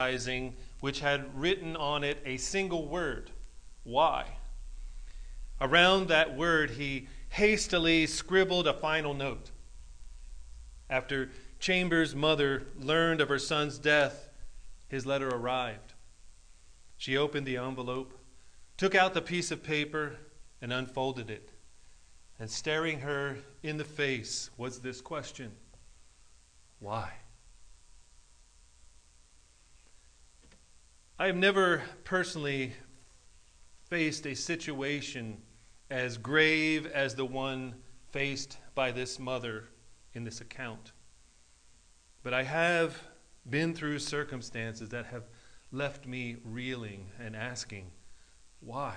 which had written on it a single word, why. Around that word, he hastily scribbled a final note. After Chambers' mother learned of her son's death, his letter arrived. She opened the envelope, took out the piece of paper, and unfolded it. And staring her in the face was this question: why? I have never personally faced a situation as grave as the one faced by this mother in this account. But I have been through circumstances that have left me reeling and asking, why?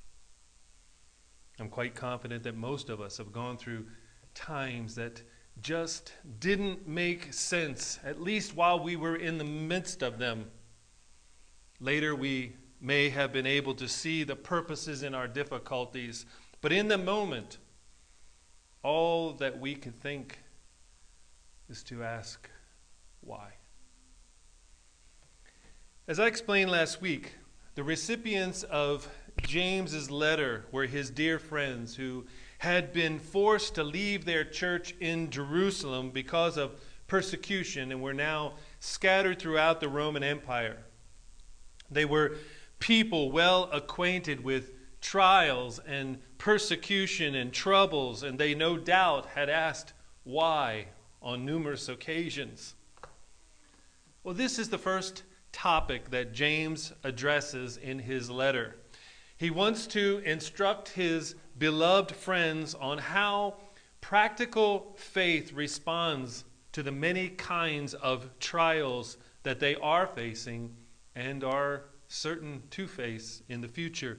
I'm quite confident that most of us have gone through times that just didn't make sense, at least while we were in the midst of them. Later, we may have been able to see the purposes in our difficulties, but in the moment, all that we can think is to ask, why? As I explained last week, the recipients of James's letter were his dear friends who had been forced to leave their church in Jerusalem because of persecution and were now scattered throughout the Roman Empire. They were people well acquainted with trials and persecution and troubles, and they no doubt had asked why on numerous occasions. Well, this is the first topic that James addresses in his letter. He wants to instruct his beloved friends on how practical faith responds to the many kinds of trials that they are facing and are certain to face in the future.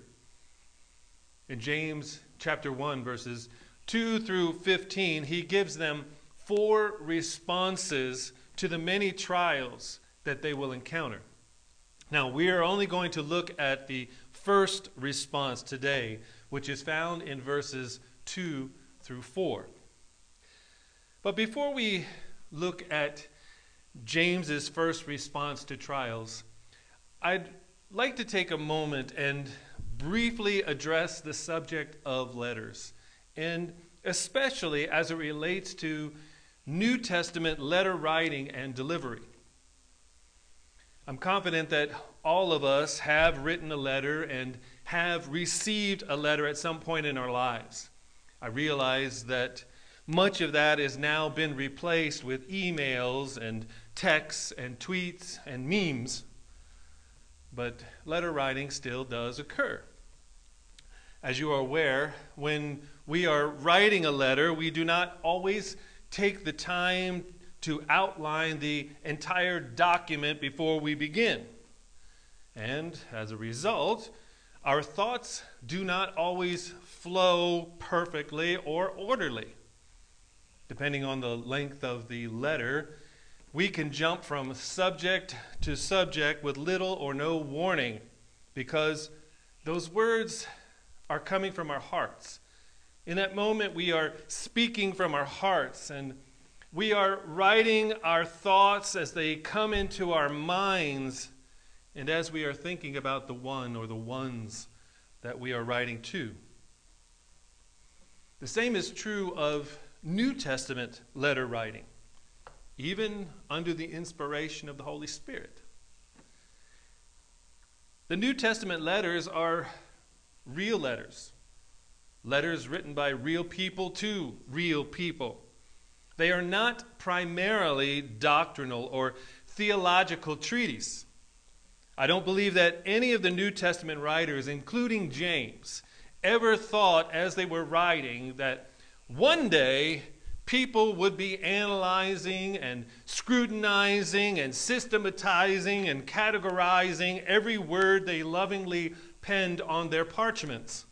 In James chapter 1, verses 2 through 15, he gives them 4 responses to the many trials that they will encounter. Now, we are only going to look at the first response today, which is found in verses 2 through 4. But before we look at James's first response to trials, I'd like to take a moment and briefly address the subject of letters, and especially as it relates to New Testament letter writing and delivery. I'm confident that all of us have written a letter and have received a letter at some point in our lives. I realize that much of that has now been replaced with emails and texts and tweets and memes, but letter writing still does occur. As you are aware, when we are writing a letter, we do not always take the time to outline the entire document before we begin. And as a result, our thoughts do not always flow perfectly or orderly. Depending on the length of the letter, we can jump from subject to subject with little or no warning because those words are coming from our hearts. In that moment, we are speaking from our hearts, and we are writing our thoughts as they come into our minds and as we are thinking about the one or the ones that we are writing to. The same is true of New Testament letter writing, even under the inspiration of the Holy Spirit. The New Testament letters are real letters, letters written by real people to real people. They are not primarily doctrinal or theological treatises. I don't believe that any of the New Testament writers, including James, ever thought as they were writing that one day people would be analyzing and scrutinizing and systematizing and categorizing every word they lovingly penned on their parchments.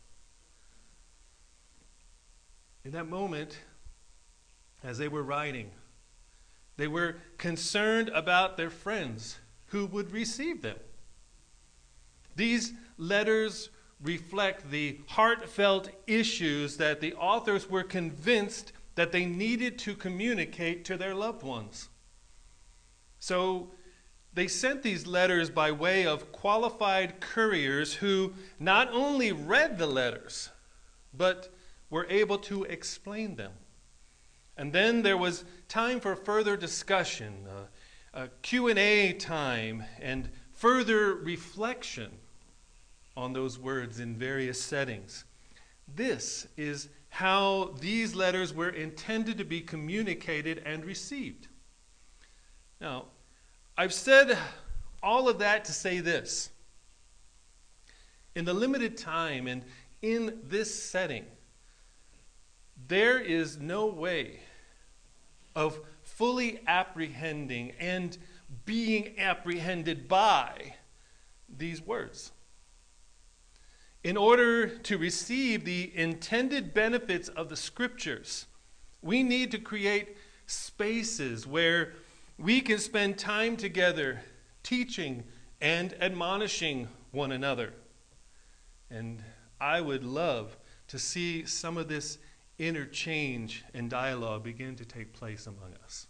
In that moment, as they were writing, they were concerned about their friends who would receive them. These letters reflect the heartfelt issues that the authors were convinced that they needed to communicate to their loved ones. So they sent these letters by way of qualified couriers who not only read the letters, but were able to explain them. And then there was time for further discussion, a Q&A time, and further reflection on those words in various settings. This is how these letters were intended to be communicated and received. Now, I've said all of that to say this. In the limited time and in this setting, there is no way of fully apprehending and being apprehended by these words. In order to receive the intended benefits of the Scriptures, we need to create spaces where we can spend time together teaching and admonishing one another. And I would love to see some of this interchange and dialogue begin to take place among us.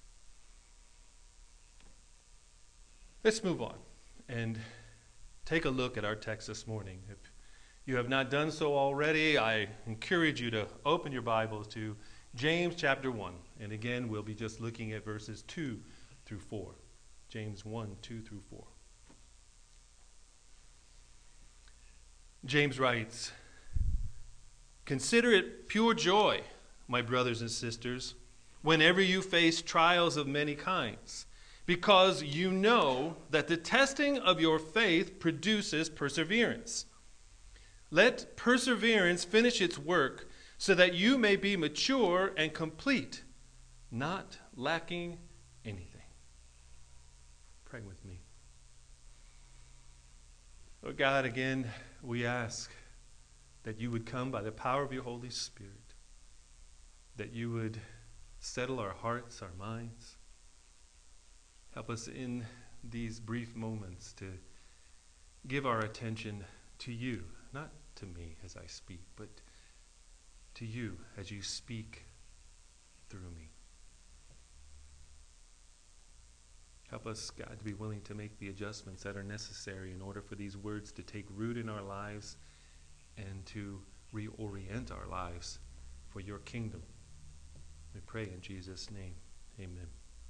Let's move on and take a look at our text this morning. If you have not done so already, I encourage you to open your Bibles to James chapter 1. And again, we'll be just looking at verses 2 through 4. James 1, 2 through 4. James writes, "Consider it pure joy, my brothers and sisters, whenever you face trials of many kinds, because you know that the testing of your faith produces perseverance. Let perseverance finish its work, so that you may be mature and complete, not lacking anything." Pray with me. Lord God, again, we ask that you would come by the power of your Holy Spirit, that you would settle our hearts, our minds. Help us in these brief moments to give our attention to you, not to me as I speak, but to you as you speak through me. Help us, God, to be willing to make the adjustments that are necessary in order for these words to take root in our lives and to reorient our lives for your kingdom. We pray in Jesus' name. Amen.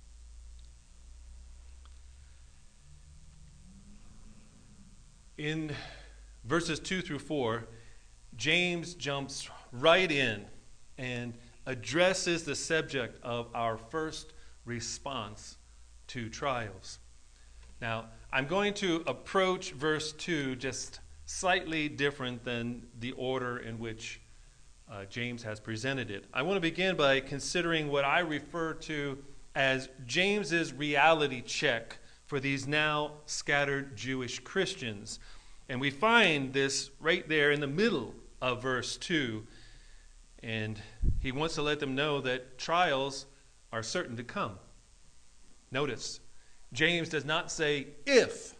In verses 2 through 4, James jumps right in and addresses the subject of our first response to trials. Now, I'm going to approach verse 2 just slightly different than the order in which James has presented it. I want to begin by considering what I refer to as James's reality check for these now scattered Jewish Christians. And we find this right there in the middle of verse 2. And he wants to let them know that trials are certain to come. Notice, James does not say if.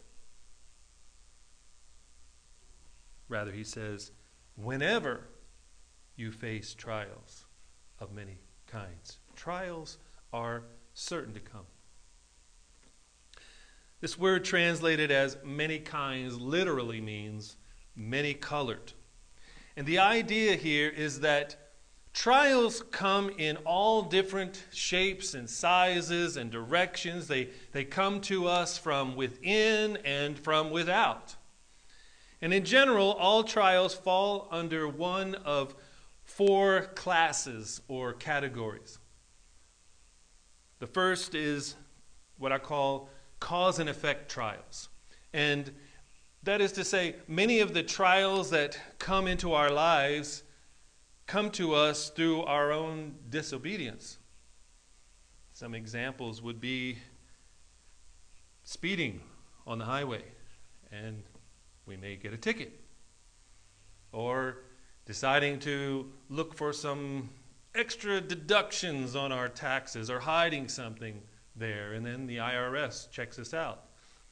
Rather, he says, whenever you face trials of many kinds. Trials are certain to come. This word translated as many kinds literally means many colored. And the idea here is that trials come in all different shapes and sizes and directions. They come to us from within and from without. And in general, all trials fall under one of four classes or categories. The first is what I call cause and effect trials. And that is to say, many of the trials that come into our lives come to us through our own disobedience. Some examples would be speeding on the highway, and we may get a ticket. Or deciding to look for some extra deductions on our taxes, or hiding something there, and then the IRS checks us out.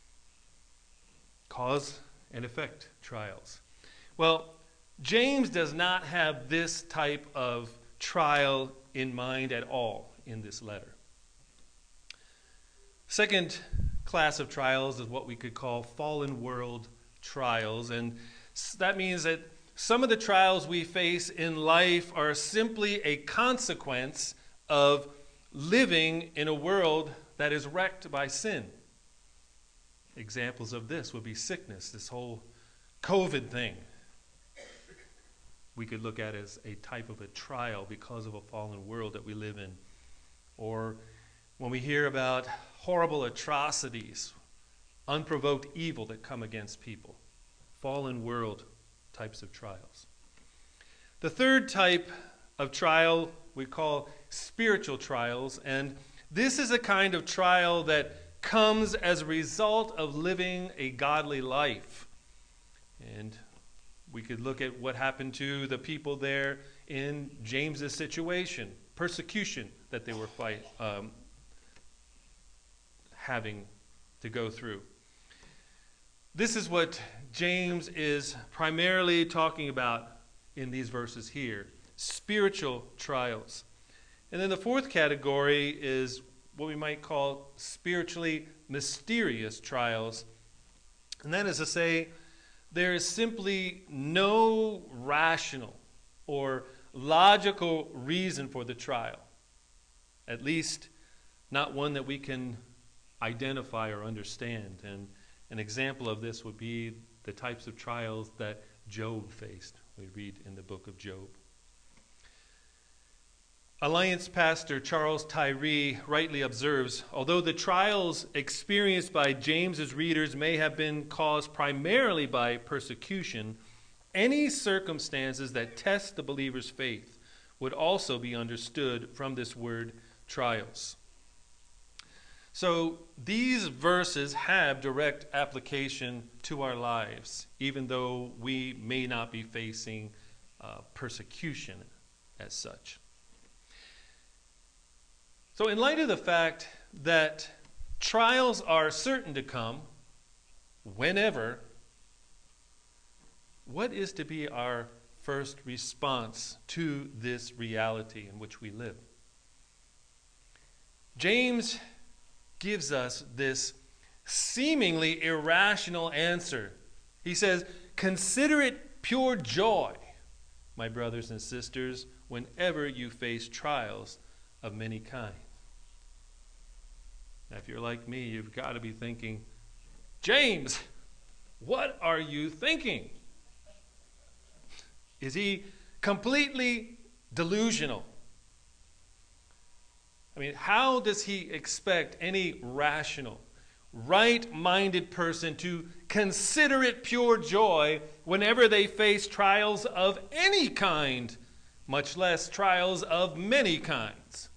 Cause and effect trials. Well, James does not have this type of trial in mind at all in this letter. Second class of trials is what we could call fallen world trials. And that means that some of the trials we face in life are simply a consequence of living in a world that is wrecked by sin. Examples of this would be sickness, this whole COVID thing. We could look at it as a type of a trial because of a fallen world that we live in. Or when we hear about horrible atrocities, unprovoked evil that come against people, fallen world types of trials. The third type of trial we call spiritual trials, and this is a kind of trial that comes as a result of living a godly life. And we could look at what happened to the people there in James's situation, persecution that they were having to go through. This is what James is primarily talking about in these verses here, spiritual trials. And then the fourth category is what we might call spiritually mysterious trials. And that is to say, there is simply no rational or logical reason for the trial, at least not one that we can identify or understand. And an example of this would be the types of trials that Job faced. We read in the book of Job. Alliance pastor Charles Tyree rightly observes, although the trials experienced by James's readers may have been caused primarily by persecution, any circumstances that test the believer's faith would also be understood from this word trials. So these verses have direct application to our lives, even though we may not be facing persecution as such. So in light of the fact that trials are certain to come whenever, what is to be our first response to this reality in which we live? James gives us this seemingly irrational answer. He says, "Consider it pure joy, my brothers and sisters, whenever you face trials of many kinds." Now, if you're like me, you've got to be thinking, James, what are you thinking? Is he completely delusional? I mean, how does he expect any rational, right-minded person to consider it pure joy whenever they face trials of any kind, much less trials of many kinds?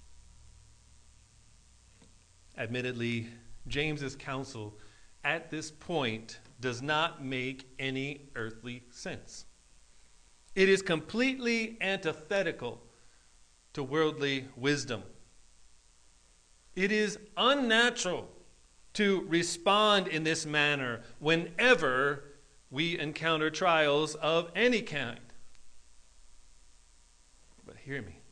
Admittedly, James's counsel at this point does not make any earthly sense. It is completely antithetical to worldly wisdom. It is unnatural to respond in this manner whenever we encounter trials of any kind. But hear me.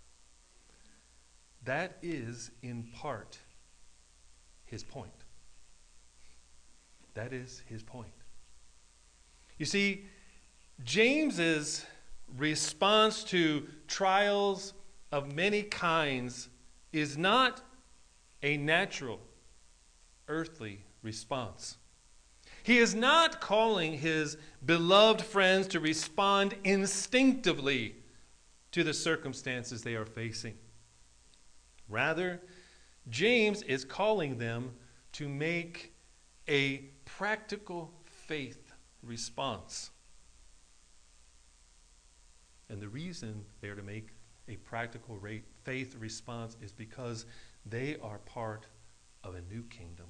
That is in part his point. That is his point. You see, James's response to trials of many kinds is not a natural, earthly response. He is not calling his beloved friends to respond instinctively to the circumstances they are facing. Rather, James is calling them to make a practical faith response. And the reason they are to make a practical faith response is because they are part of a new kingdom.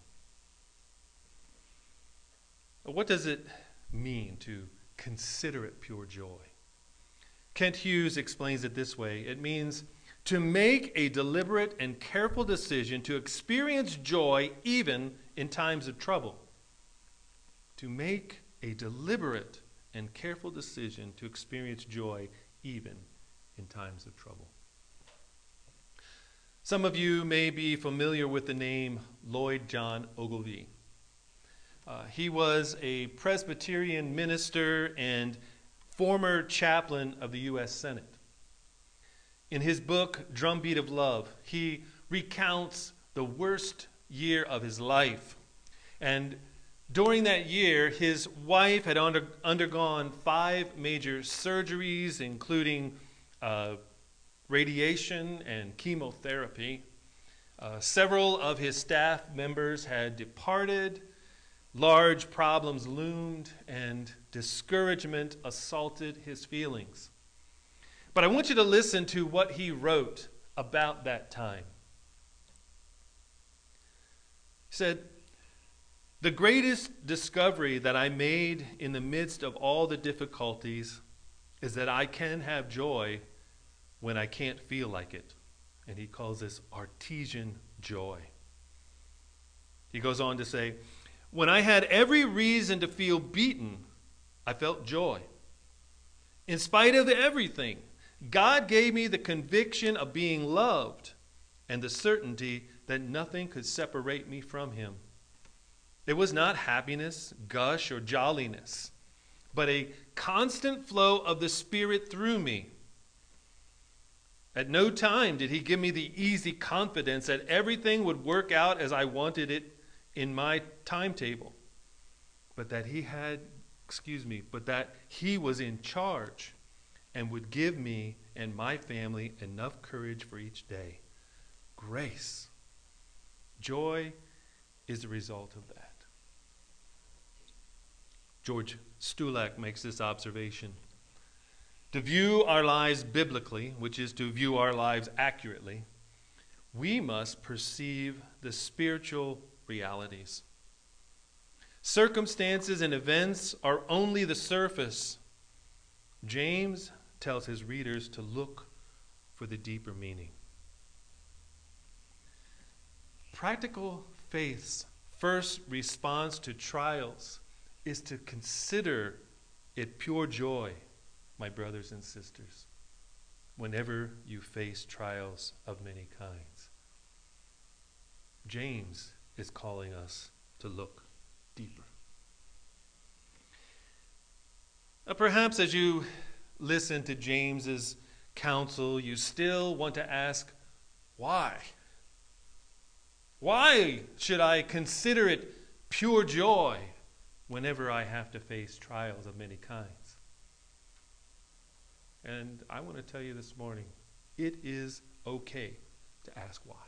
What does it mean to consider it pure joy? Kent Hughes explains it this way. It means to make a deliberate and careful decision to experience joy even in times of trouble. To make a deliberate and careful decision to experience joy even in times of trouble. Some of you may be familiar with the name Lloyd John Ogilvie. He was a Presbyterian minister and former chaplain of the U.S. Senate. In his book, Drumbeat of Love, he recounts the worst year of his life. And during that year, his wife had undergone 5 major surgeries, including radiation and chemotherapy. Several of his staff members had departed. Large problems loomed, and discouragement assaulted his feelings. But I want you to listen to what he wrote about that time. He said, "The greatest discovery that I made in the midst of all the difficulties is that I can have joy when I can't feel like it." And he calls this artesian joy. He goes on to say, "When I had every reason to feel beaten, I felt joy. In spite of everything, God gave me the conviction of being loved and the certainty that nothing could separate me from him. It was not happiness, gush, or jolliness, but a constant flow of the Spirit through me. At no time did he give me the easy confidence that everything would work out as I wanted it in my timetable, but that he was in charge and would give me and my family enough courage for each day. Grace, joy is the result of that." George Stulac makes this observation: to view our lives biblically, which is to view our lives accurately, we must perceive the spiritual realities. Circumstances and events are only the surface. James tells his readers to look for the deeper meaning. Practical faith's first response to trials is to consider it pure joy, my brothers and sisters, whenever you face trials of many kinds. James is calling us to look deeper. Perhaps as you listen to James's counsel, you still want to ask, why? Why should I consider it pure joy whenever I have to face trials of many kinds? And I want to tell you this morning, it is okay to ask why.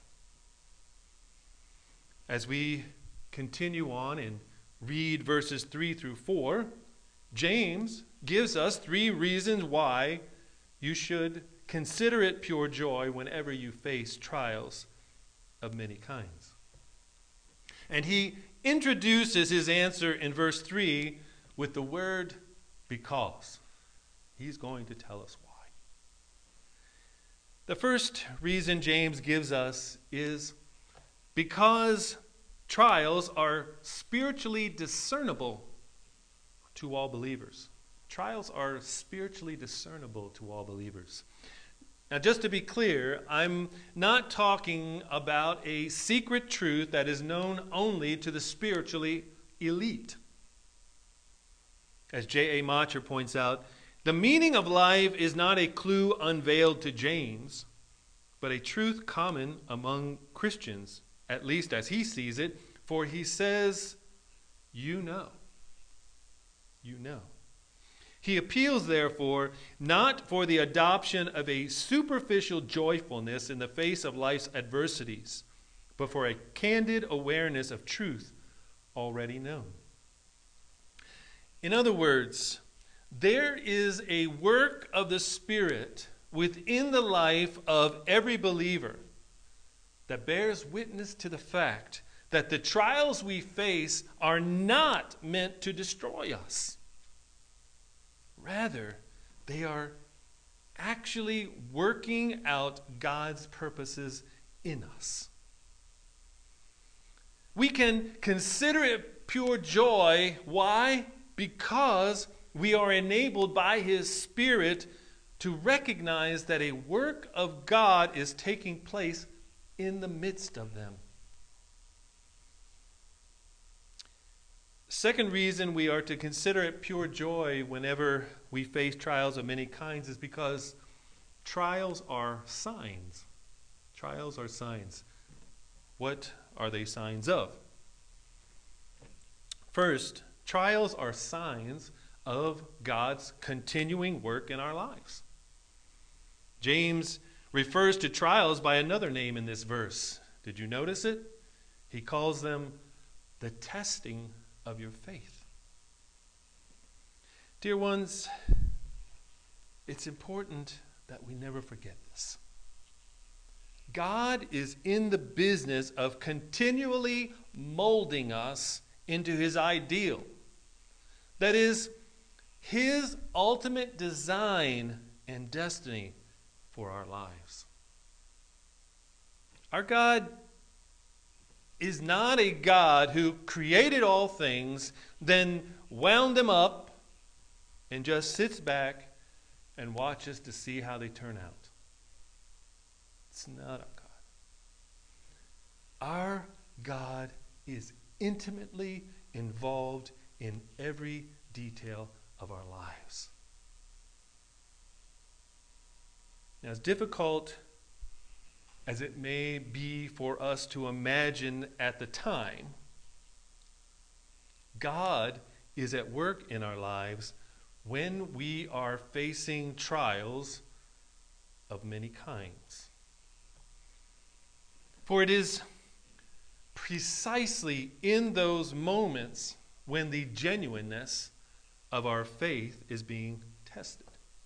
As we continue on and read verses 3 through 4, James gives us 3 reasons why you should consider it pure joy whenever you face trials of many kinds. And he introduces his answer in verse 3 with the word because. He's going to tell us why. The first reason James gives us is because trials are spiritually discernible to all believers. Trials are spiritually discernible to all believers. Now, just to be clear, I'm not talking about a secret truth that is known only to the spiritually elite. As J.A. Macher points out, the meaning of life is not a clue unveiled to James, but a truth common among Christians, at least as he sees it, for he says, you know. You know. He appeals, therefore, not for the adoption of a superficial joyfulness in the face of life's adversities, but for a candid awareness of truth already known. In other words, there is a work of the Spirit within the life of every believer that bears witness to the fact that the trials we face are not meant to destroy us. Rather, they are actually working out God's purposes in us. We can consider it pure joy. Why? Because we are enabled by His Spirit to recognize that a work of God is taking place in the midst of them. Second reason we are to consider it pure joy whenever we face trials of many kinds is because trials are signs. Trials are signs. What are they signs of? First, trials are signs of God's continuing work in our lives. James refers to trials by another name in this verse. Did you notice it? He calls them the testing of your faith. Dear ones, it's important that we never forget this. God is in the business of continually molding us into his ideal. That is, his ultimate design and destiny for our lives. Our God is not a God who created all things, then wound them up, and just sits back and watches to see how they turn out. It's not our God. Our God is intimately involved in every detail of our lives. Now, as difficult as it may be for us to imagine at the time, God is at work in our lives when we are facing trials of many kinds. For it is precisely in those moments when the genuineness of our faith is being tested.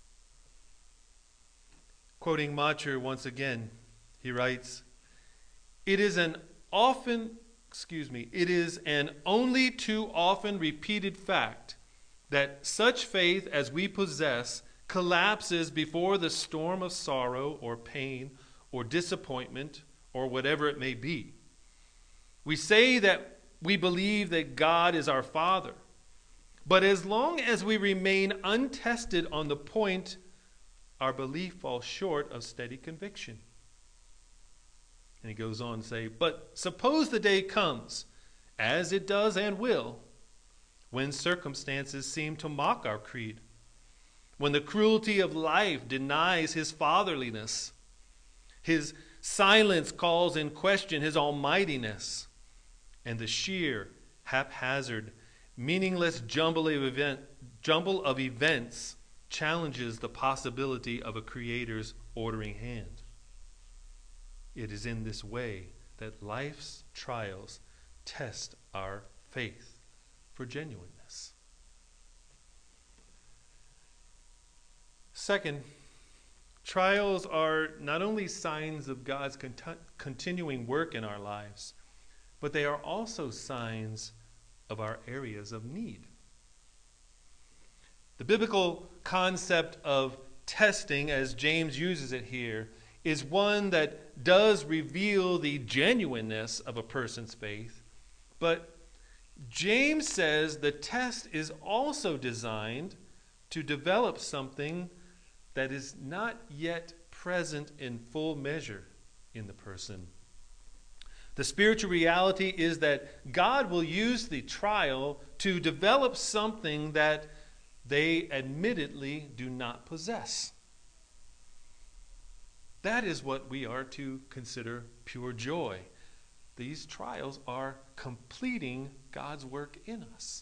Quoting Macher once again, he writes, it is an only too often repeated fact that such faith as we possess collapses before the storm of sorrow or pain or disappointment or whatever it may be. We say that we believe that God is our Father, but as long as we remain untested on the point, our belief falls short of steady conviction. And he goes on to say, but suppose the day comes, as it does and will, when circumstances seem to mock our creed, when the cruelty of life denies his fatherliness, his silence calls in question his almightiness, and the sheer, haphazard, meaningless jumble of events challenges the possibility of a creator's ordering hand. It is in this way that life's trials test our faith for genuineness. Second, trials are not only signs of God's continuing work in our lives, but they are also signs of our areas of need. The biblical concept of testing, as James uses it here, is one that does reveal the genuineness of a person's faith, but James says the test is also designed to develop something that is not yet present in full measure in the person. The spiritual reality is that God will use the trial to develop something that they admittedly do not possess. That is what we are to consider pure joy. These trials are completing God's work in us.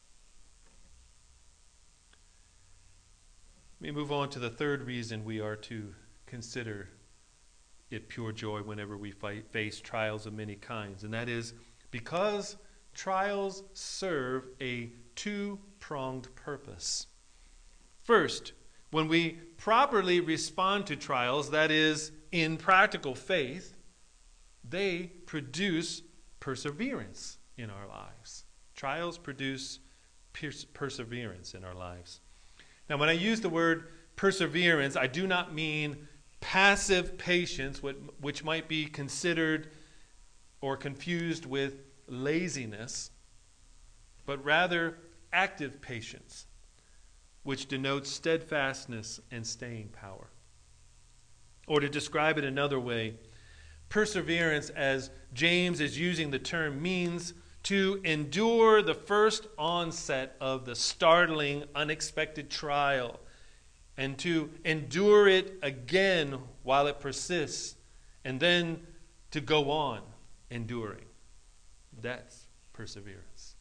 Let me move on to the third reason we are to consider it pure joy whenever we face trials of many kinds, and that is because trials serve a two-pronged purpose. First, when we properly respond to trials, that is, in practical faith, they produce perseverance in our lives. Trials produce perseverance in our lives. Now, when I use the word perseverance, I do not mean passive patience, which might be considered or confused with laziness, but rather active patience, which denotes steadfastness and staying power. Or to describe it another way, perseverance, as James is using the term, means to endure the first onset of the startling, unexpected trial, and to endure it again while it persists, and then to go on enduring. That's perseverance.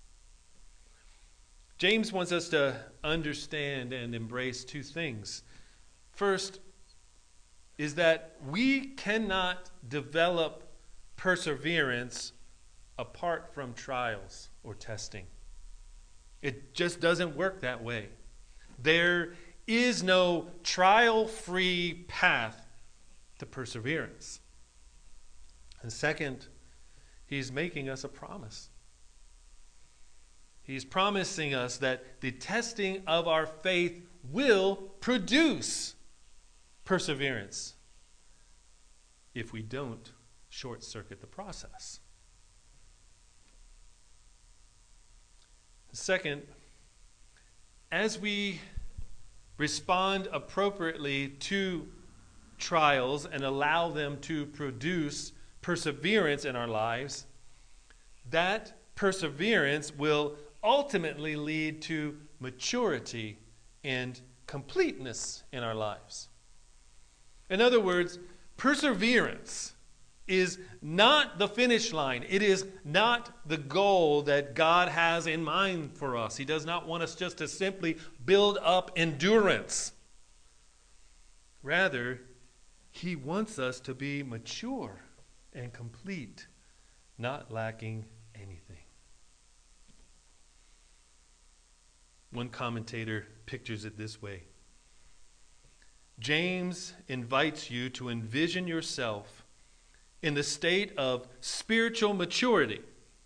James wants us to understand and embrace two things. First is that we cannot develop perseverance apart from trials or testing. It just doesn't work that way. There is no trial-free path to perseverance. And second, he's making us a promise. He's promising us that the testing of our faith will produce perseverance if we don't short-circuit the process. Second, as we respond appropriately to trials and allow them to produce perseverance in our lives, that perseverance will ultimately lead to maturity and completeness in our lives. In other words, perseverance is not the finish line. It is not the goal that God has in mind for us. He does not want us just to simply build up endurance. Rather, he wants us to be mature and complete, not lacking anything. One commentator pictures it this way. James invites you to envision yourself in the state of spiritual maturity,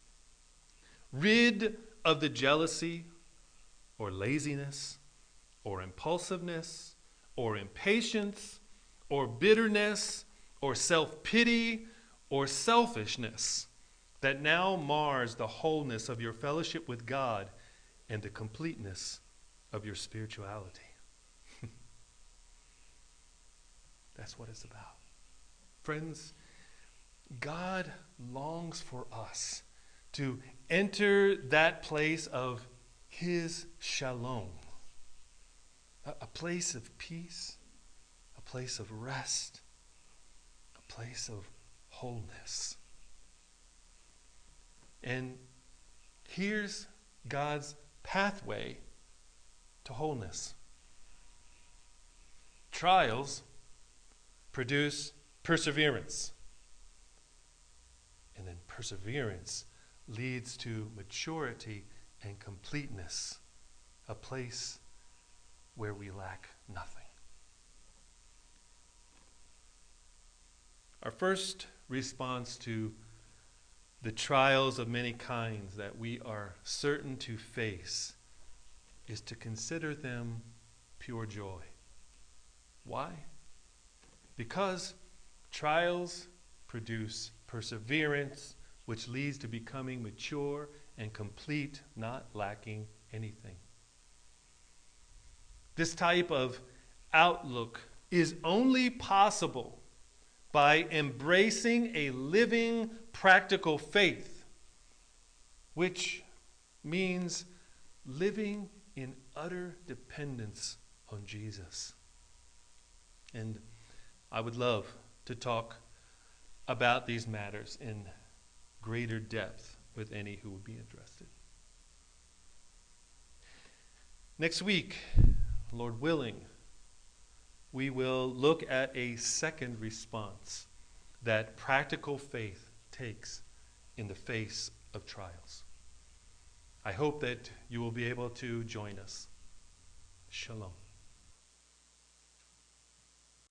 rid of the jealousy or laziness or impulsiveness or impatience or bitterness or self-pity or selfishness that now mars the wholeness of your fellowship with God and the completeness of your spirituality. That's what it's about. Friends, God longs for us to enter that place of his shalom, a place of peace, a place of rest, a place of wholeness. And here's God's pathway to wholeness. Trials produce perseverance. And then perseverance leads to maturity and completeness, a place where we lack nothing. Our first response to the trials of many kinds that we are certain to face is to consider them pure joy. Why? Because trials produce perseverance, which leads to becoming mature and complete, not lacking anything. This type of outlook is only possible by embracing a living, practical faith, which means living in utter dependence on Jesus. And I would love to talk about these matters in greater depth with any who would be interested. Next week, Lord willing, we will look at a second response that practical faith takes in the face of trials. I hope that you will be able to join us. Shalom.